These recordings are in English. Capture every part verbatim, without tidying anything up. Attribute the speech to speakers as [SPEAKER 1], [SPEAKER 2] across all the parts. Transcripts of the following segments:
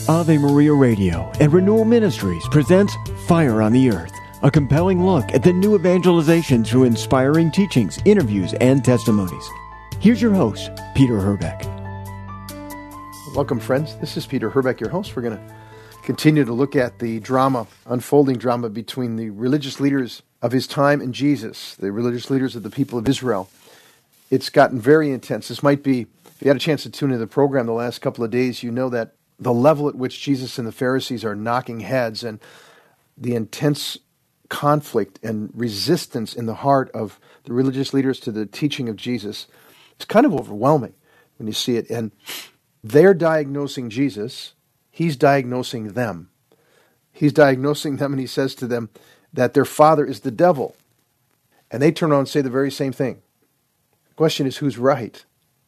[SPEAKER 1] Ave Maria Radio and Renewal Ministries presents Fire on the Earth, a compelling look at the new evangelization through inspiring teachings, interviews, and testimonies. Here's your host, Peter Herbeck.
[SPEAKER 2] Welcome, friends. This is Peter Herbeck, your host. We're going to continue to look at the drama, unfolding drama between the religious leaders of his time and Jesus, the religious leaders of the people of Israel. It's gotten very intense. This might be, if you had a chance to tune into the program the last couple of days, you know that the level at which Jesus and the Pharisees are knocking heads and the intense conflict and resistance in the heart of the religious leaders to the teaching of Jesus, it's kind of overwhelming when you see it. And they're diagnosing Jesus, he's diagnosing them. He's diagnosing them and he says to them that their father is the devil. And they turn around and say the very same thing. The question is, who's right?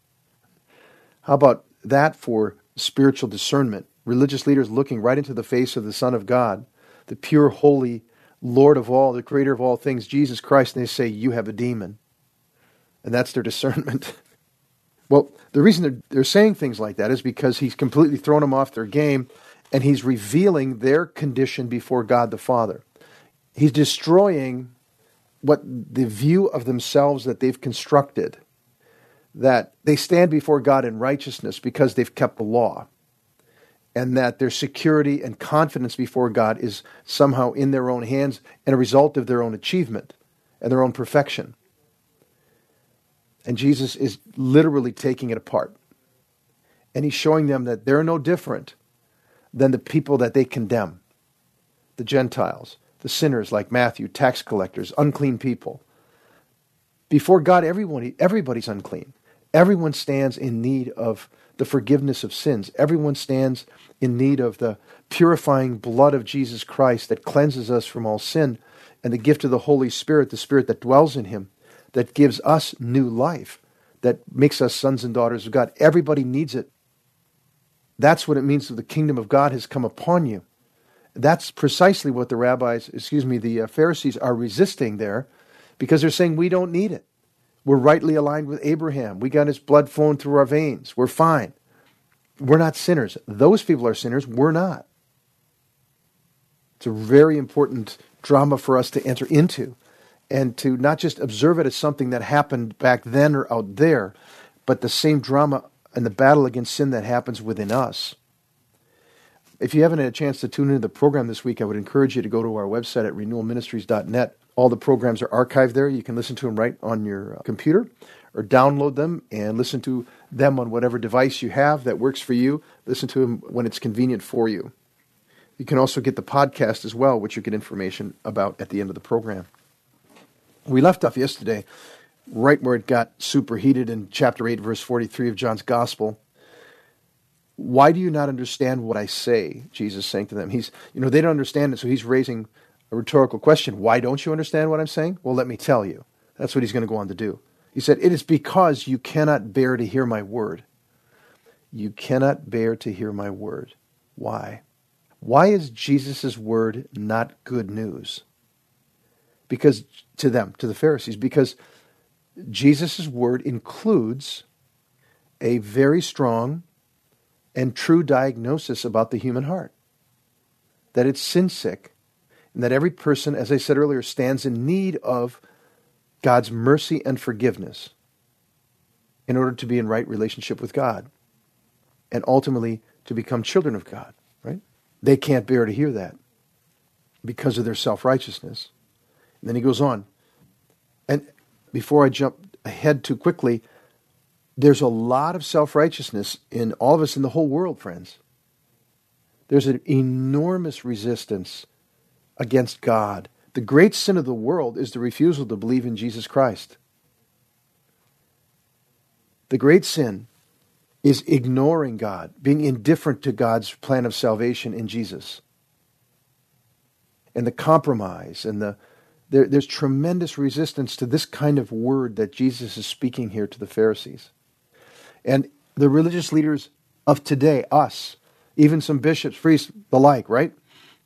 [SPEAKER 2] How about that for spiritual discernment? Religious leaders looking right into the face of the Son of God, the pure, holy Lord of all, the creator of all things, Jesus Christ, and they say, you have a demon. And that's their discernment. Well, the reason they're, they're saying things like that is because he's completely thrown them off their game, and he's revealing their condition before God the Father. He's destroying what the view of themselves that they've constructed, that they stand before God in righteousness because they've kept the law, and that their security and confidence before God is somehow in their own hands and a result of their own achievement and their own perfection. And Jesus is literally taking it apart. And he's showing them that they're no different than the people that they condemn, the Gentiles, the sinners like Matthew, tax collectors, unclean people. Before God, everyone, everybody's unclean. Everyone stands in need of the forgiveness of sins. Everyone stands in need of the purifying blood of Jesus Christ that cleanses us from all sin, and the gift of the Holy Spirit, the Spirit that dwells in him, that gives us new life, that makes us sons and daughters of God. Everybody needs it. That's what it means that the kingdom of God has come upon you. That's precisely what the rabbis, excuse me, the Pharisees are resisting there, because they're saying we don't need it. We're rightly aligned with Abraham. We got his blood flowing through our veins. We're fine. We're not sinners. Those people are sinners. We're not. It's a very important drama for us to enter into and to not just observe it as something that happened back then or out there, but the same drama and the battle against sin that happens within us. If you haven't had a chance to tune into the program this week, I would encourage you to go to our website at renewal ministries dot net. All the programs are archived there. You can listen to them right on your computer or download them and listen to them on whatever device you have that works for you. Listen to them when it's convenient for you. You can also get the podcast as well, which you get information about at the end of the program. We left off yesterday right where it got superheated in chapter eight, verse forty-three of John's Gospel. Why do you not understand what I say? Jesus saying to them. He's, you know, they don't understand it, so he's raising a rhetorical question. Why don't you understand what I'm saying? Well, let me tell you. That's what he's going to go on to do. He said, it is because you cannot bear to hear my word. You cannot bear to hear my word. Why? Why is Jesus' word not good news? Because to them, to the Pharisees, because Jesus' word includes a very strong and true diagnosis about the human heart. That it's sin sick, and that every person, as I said earlier, stands in need of God's mercy and forgiveness in order to be in right relationship with God and ultimately to become children of God, right? They can't bear to hear that because of their self-righteousness. And then he goes on. And before I jump ahead too quickly, there's a lot of self-righteousness in all of us in the whole world, friends. There's an enormous resistance against God. The great sin of the world is the refusal to believe in Jesus Christ. The great sin is ignoring God, being indifferent to God's plan of salvation in Jesus. And the compromise and the there, there's tremendous resistance to this kind of word that Jesus is speaking here to the Pharisees. And the religious leaders of today, us, even some bishops, priests, the like, right?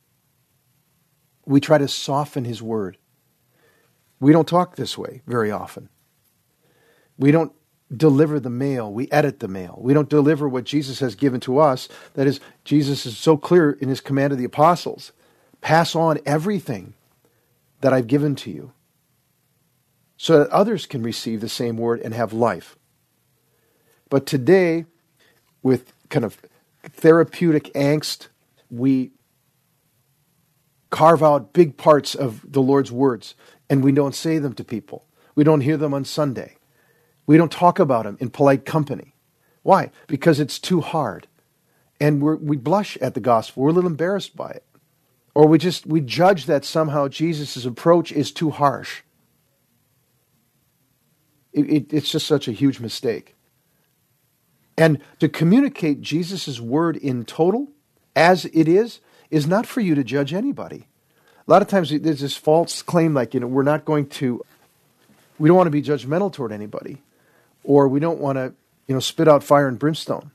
[SPEAKER 2] We try to soften his word. We don't talk this way very often. We don't deliver the mail. We edit the mail. We don't deliver what Jesus has given to us. That is, Jesus is so clear in his command to the apostles. Pass on everything that I've given to you so that others can receive the same word and have life. But today, with kind of therapeutic angst, we carve out big parts of the Lord's words and we don't say them to people. We don't hear them on Sunday. We don't talk about them in polite company. Why? Because it's too hard. And we're, we blush at the gospel. We're a little embarrassed by it. Or we just, we judge that somehow Jesus' approach is too harsh. It, it, it's just such a huge mistake. And to communicate Jesus' word in total, as it is, is not for you to judge anybody. A lot of times there's this false claim like, you know, we're not going to, we don't want to be judgmental toward anybody. Or we don't want to, you know, spit out fire and brimstone.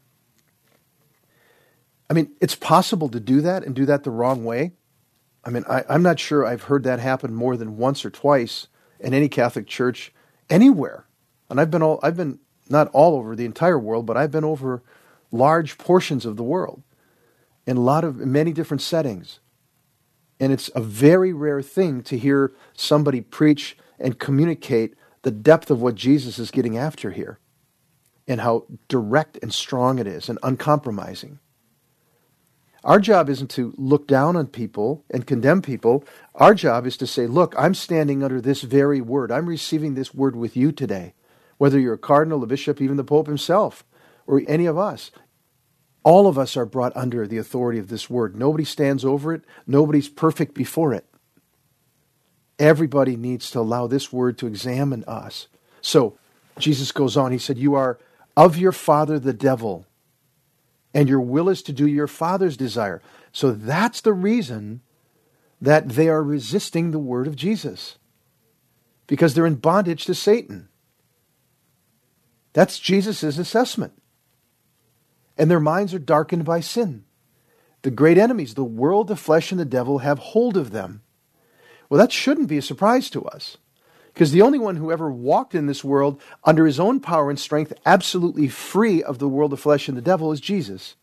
[SPEAKER 2] I mean, it's possible to do that and do that the wrong way. I mean, I, I'm not sure I've heard that happen more than once or twice in any Catholic church anywhere. And I've been all, I've been not all over the entire world, but I've been over large portions of the world in a lot of many different settings. And it's a very rare thing to hear somebody preach and communicate the depth of what Jesus is getting after here and how direct and strong it is and uncompromising. Our job isn't to look down on people and condemn people. Our job is to say, look, I'm standing under this very word. I'm receiving this word with you today. Whether you're a cardinal, a bishop, even the Pope himself, or any of us. All of us are brought under the authority of this word. Nobody stands over it. Nobody's perfect before it. Everybody needs to allow this word to examine us. So, Jesus goes on, he said, you are of your father the devil, and your will is to do your father's desire. So that's the reason that they are resisting the word of Jesus. Because they're in bondage to Satan. That's Jesus' assessment. And their minds are darkened by sin. The great enemies, the world, the flesh, and the devil have hold of them. Well, that shouldn't be a surprise to us. Because the only one who ever walked in this world under his own power and strength, absolutely free of the world, the flesh, and the devil, is Jesus.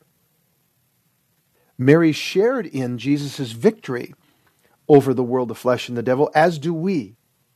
[SPEAKER 2] Mary shared in Jesus' victory over the world, the flesh, and the devil, as do we.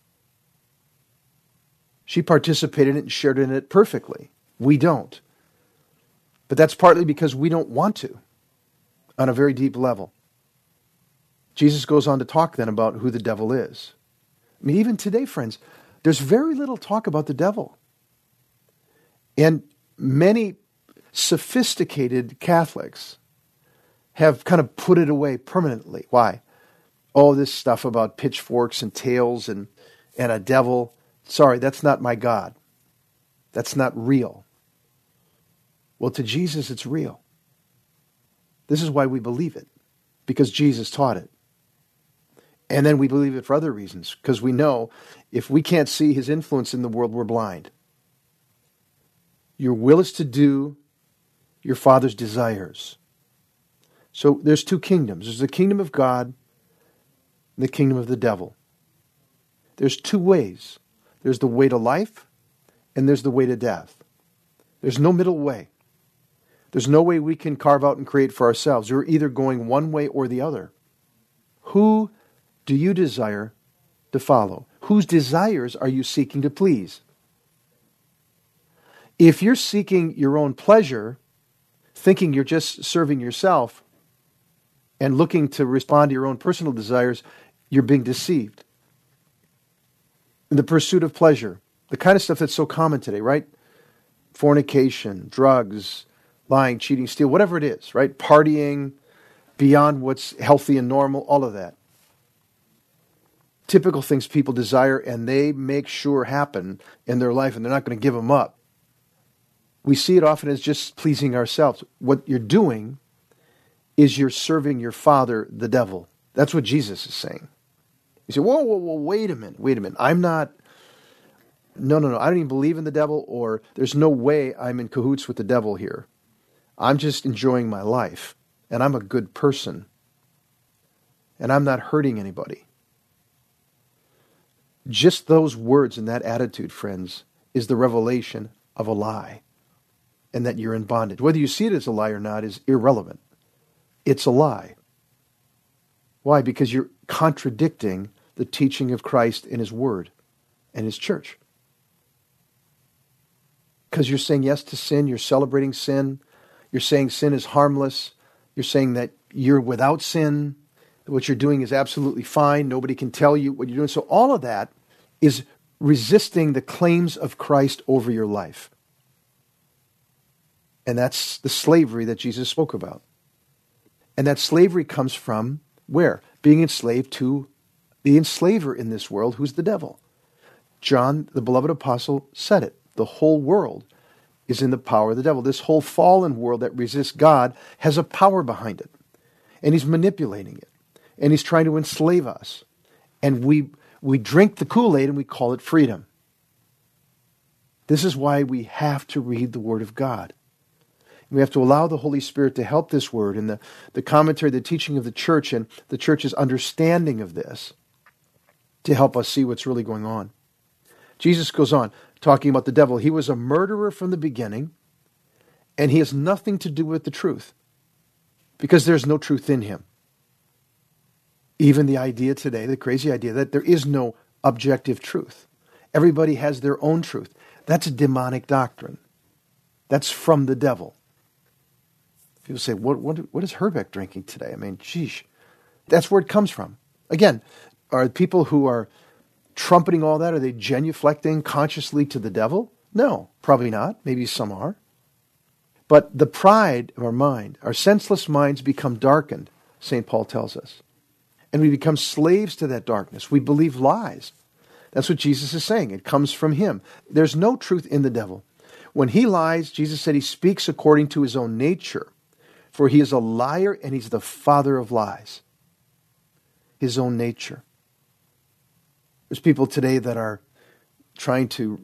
[SPEAKER 2] She participated in it and shared in it perfectly. We don't. But that's partly because we don't want to, on a very deep level. Jesus goes on to talk then about who the devil is. I mean, even today, friends, there's very little talk about the devil. And many sophisticated Catholics have kind of put it away permanently. Why? All this stuff about pitchforks and tails and, and a devil. Sorry, that's not my God. That's not real. Well, to Jesus, it's real. This is why we believe it, because Jesus taught it. And then we believe it for other reasons, because we know if we can't see his influence in the world, we're blind. Your will is to do your Father's desires. So there's two kingdoms. There's the kingdom of God and the kingdom of the devil. There's two ways. There's the way to life and there's the way to death. There's no middle way. There's no way we can carve out and create for ourselves. We're either going one way or the other. Who do you desire to follow? Whose desires are you seeking to please? If you're seeking your own pleasure, thinking you're just serving yourself, and looking to respond to your own personal desires, you're being deceived. In the pursuit of pleasure, the kind of stuff that's so common today, right? Fornication, drugs, lying, cheating, steal, whatever it is, right? Partying, beyond what's healthy and normal, all of that. Typical things people desire and they make sure happen in their life and they're not going to give them up. We see it often as just pleasing ourselves. What you're doing is you're serving your father, the devil. That's what Jesus is saying. You say, whoa, whoa, whoa, wait a minute, wait a minute. I'm not, no, no, no, I don't even believe in the devil, or there's no way I'm in cahoots with the devil here. I'm just enjoying my life, and I'm a good person, and I'm not hurting anybody. Just those words and that attitude, friends, is the revelation of a lie and that you're in bondage. Whether you see it as a lie or not is irrelevant. It's a lie. Why? Because you're contradicting the teaching of Christ in His Word and His church. Because you're saying yes to sin, you're celebrating sin, you're saying sin is harmless, you're saying that you're without sin, what you're doing is absolutely fine, nobody can tell you what you're doing. So all of that is resisting the claims of Christ over your life. And that's the slavery that Jesus spoke about. And that slavery comes from where? Being enslaved to the enslaver in this world, who's the devil. John, the beloved apostle, said it. The whole world is in the power of the devil. This whole fallen world that resists God has a power behind it. And he's manipulating it. And he's trying to enslave us. And we we drink the Kool-Aid and we call it freedom. This is why we have to read the Word of God. We have to allow the Holy Spirit to help this Word and the, the commentary, the teaching of the church and the church's understanding of this to help us see what's really going on. Jesus goes on, talking about the devil. He was a murderer from the beginning, and he has nothing to do with the truth, because there's no truth in him. Even the idea today, the crazy idea that there is no objective truth. Everybody has their own truth. That's a demonic doctrine. That's from the devil. People say, what, what, what is Herbeck drinking today? I mean, sheesh. That's where it comes from. Again, are people who are trumpeting all that, are they genuflecting consciously to the devil? No, probably not. Maybe some are. But the pride of our mind, our senseless minds become darkened, Saint Paul tells us. And we become slaves to that darkness. We believe lies. That's what Jesus is saying. It comes from him. There's no truth in the devil. When he lies, Jesus said he speaks according to his own nature. For he is a liar and he's the father of lies. His own nature. There's people today that are trying to,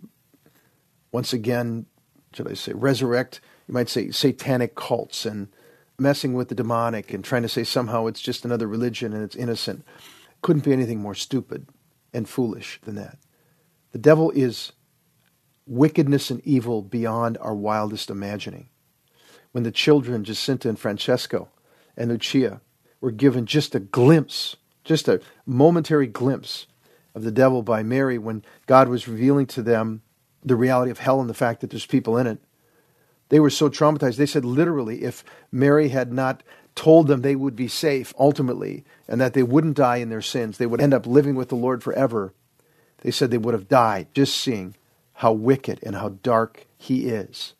[SPEAKER 2] once again, should I say, resurrect, you might say, satanic cults and messing with the demonic and trying to say somehow it's just another religion and it's innocent. Couldn't be anything more stupid and foolish than that. The devil is wickedness and evil beyond our wildest imagining. When the children, Jacinta and Francesco and Lucia, were given just a glimpse, just a momentary glimpse of the devil by Mary when God was revealing to them the reality of hell and the fact that there's people in it, they were so traumatized. They said literally if Mary had not told them they would be safe ultimately and that they wouldn't die in their sins, they would end up living with the Lord forever, they said they would have died just seeing how wicked and how dark he is.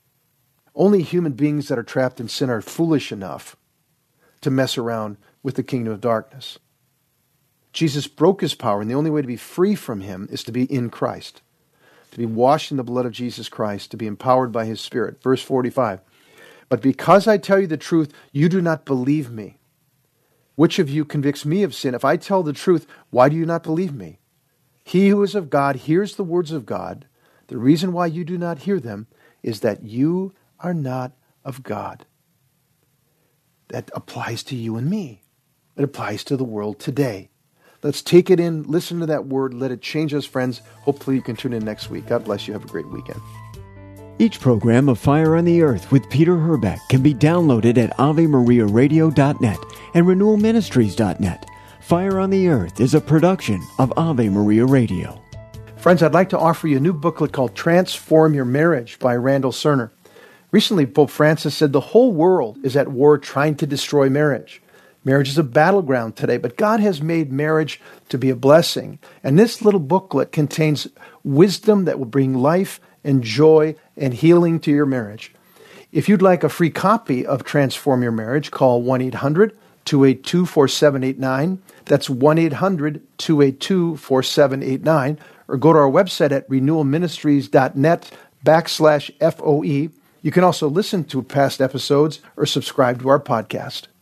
[SPEAKER 2] Only human beings that are trapped in sin are foolish enough to mess around with the kingdom of darkness. Jesus broke his power, and the only way to be free from him is to be in Christ, to be washed in the blood of Jesus Christ, to be empowered by his Spirit. Verse forty-five, but because I tell you the truth, you do not believe me. Which of you convicts me of sin? If I tell the truth, why do you not believe me? He who is of God hears the words of God. The reason why you do not hear them is that you are not of God. That applies to you and me. It applies to the world today. Let's take it in, listen to that word, let it change us, friends. Hopefully you can tune in next week. God bless you. Have a great weekend.
[SPEAKER 1] Each program of Fire on the Earth with Peter Herbeck can be downloaded at ave maria radio dot net and renewal ministries dot net. Fire on the Earth is a production of Ave Maria Radio.
[SPEAKER 2] Friends, I'd like to offer you a new booklet called Transform Your Marriage by Randall Cerner. Recently, Pope Francis said the whole world is at war trying to destroy marriage. Marriage is a battleground today, but God has made marriage to be a blessing. And this little booklet contains wisdom that will bring life and joy and healing to your marriage. If you'd like a free copy of Transform Your Marriage, call one eight hundred two eight two four seven eight nine. That's one eight hundred two eight two four seven eight nine. Or go to our website at renewal ministries dot net backslash F O E. You can also listen to past episodes or subscribe to our podcast.